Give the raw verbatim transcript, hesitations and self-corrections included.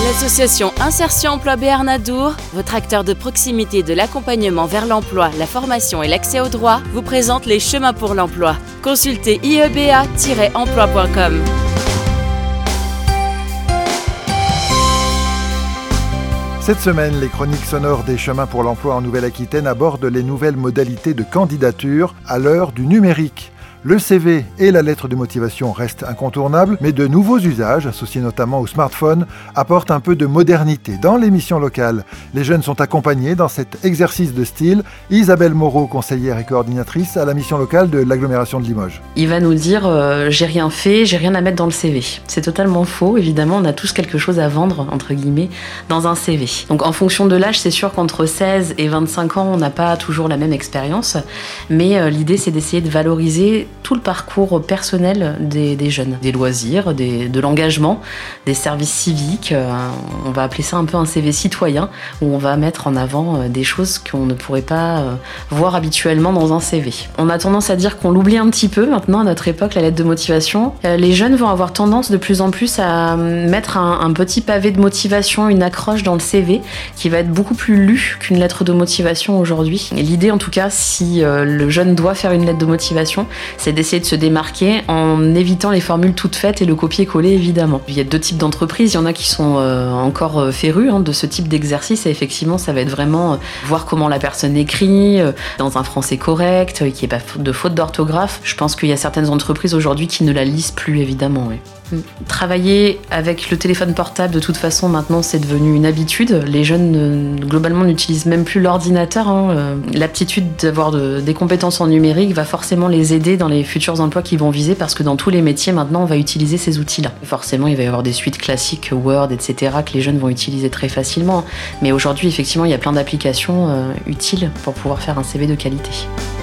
L'association Insertion Emploi Béarn Adour, votre acteur de proximité de l'accompagnement vers l'emploi, la formation et l'accès au droit, vous présente les chemins pour l'emploi. Consultez i e b a tiret emploi point com. Cette semaine, les chroniques sonores des chemins pour l'emploi en Nouvelle-Aquitaine abordent les nouvelles modalités de candidature à l'heure du numérique. Le C V et la lettre de motivation restent incontournables, mais de nouveaux usages, associés notamment au smartphone, apportent un peu de modernité. Dans l'émission locale, les jeunes sont accompagnés dans cet exercice de style. Isabelle Moreau, conseillère et coordinatrice à la mission locale de l'agglomération de Limoges. Il va nous dire euh, « j'ai rien fait, j'ai rien à mettre dans le C V ». C'est totalement faux. Évidemment, on a tous quelque chose à vendre, entre guillemets, dans un C V. Donc en fonction de l'âge, c'est sûr qu'entre seize et vingt-cinq ans, on n'a pas toujours la même expérience. Mais euh, l'idée, c'est d'essayer de valoriser tout le parcours personnel des, des jeunes, des loisirs, des, de l'engagement, des services civiques. Euh, on va appeler ça un peu un C V citoyen, où on va mettre en avant euh, des choses qu'on ne pourrait pas euh, voir habituellement dans un C V. On a tendance à dire qu'on l'oublie un petit peu maintenant à notre époque, la lettre de motivation. Euh, les jeunes vont avoir tendance de plus en plus à mettre un, un petit pavé de motivation, une accroche dans le C V, qui va être beaucoup plus lu qu'une lettre de motivation aujourd'hui. Et l'idée en tout cas, si euh, le jeune doit faire une lettre de motivation, c'est d'essayer de se démarquer en évitant les formules toutes faites et le copier-coller évidemment. Il y a deux types d'entreprises, il y en a qui sont euh, encore euh, férus hein, de ce type d'exercice et effectivement ça va être vraiment euh, voir comment la personne écrit, euh, dans un français correct, euh, qu'il n'y ait pas de faute d'orthographe. Je pense qu'il y a certaines entreprises aujourd'hui qui ne la lisent plus évidemment. Oui. Travailler avec le téléphone portable, de toute façon, maintenant, c'est devenu une habitude. Les jeunes, euh, globalement, n'utilisent même plus l'ordinateur. Hein. Euh, l'aptitude d'avoir de, des compétences en numérique va forcément les aider dans les futurs emplois qu'ils vont viser parce que dans tous les métiers, maintenant, on va utiliser ces outils-là. Forcément, il va y avoir des suites classiques, Word, et cetera, que les jeunes vont utiliser très facilement. Mais aujourd'hui, effectivement, il y a plein d'applications euh, utiles pour pouvoir faire un C V de qualité.